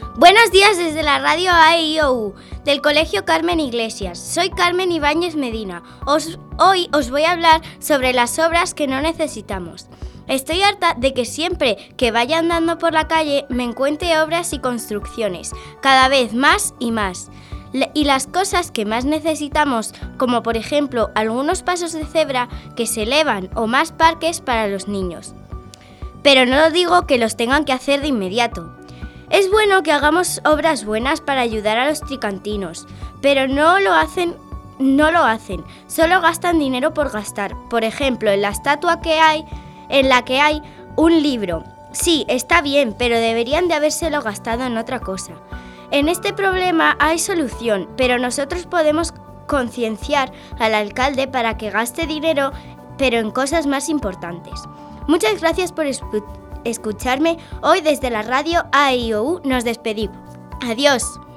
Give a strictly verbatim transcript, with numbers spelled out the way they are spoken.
Buenos días desde la radio A E I O U del Colegio Carmen Iglesias. Soy Carmen Ibáñez Medina. Os, hoy os voy a hablar sobre las obras que no necesitamos. Estoy harta de que siempre que vaya andando por la calle me encuentre obras y construcciones, cada vez más y más. Y las cosas que más necesitamos, como por ejemplo algunos pasos de cebra que se elevan o más parques para los niños. Pero no digo que los tengan que hacer de inmediato. Es bueno que hagamos obras buenas para ayudar a los tricantinos, pero no lo hacen, no lo hacen, solo gastan dinero por gastar. Por ejemplo, en la estatua que hay, en la que hay un libro. Sí, está bien, pero deberían de habérselo gastado en otra cosa. En este problema hay solución, pero nosotros podemos concienciar al alcalde para que gaste dinero, pero en cosas más importantes. Muchas gracias por escucharme. Hoy desde la radio A E I O U nos despedimos. Adiós.